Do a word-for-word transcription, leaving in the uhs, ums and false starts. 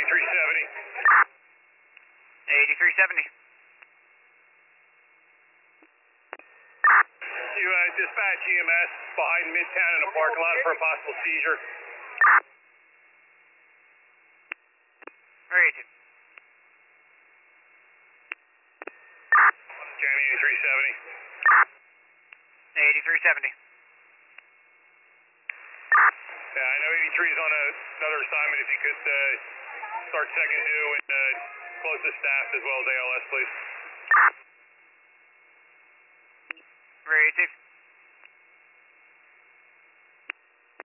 eighty-three seventy. eighty-three seventy. You uh, dispatch E M S behind Midtown in a parking lot for a possible seizure. Where is it? Jamie eighty-three seventy. eighty-three seventy. Yeah, I know eighty-three is on a, another assignment. If you could uh, start second due and uh, close the staff as well as A L S, please. Where is it?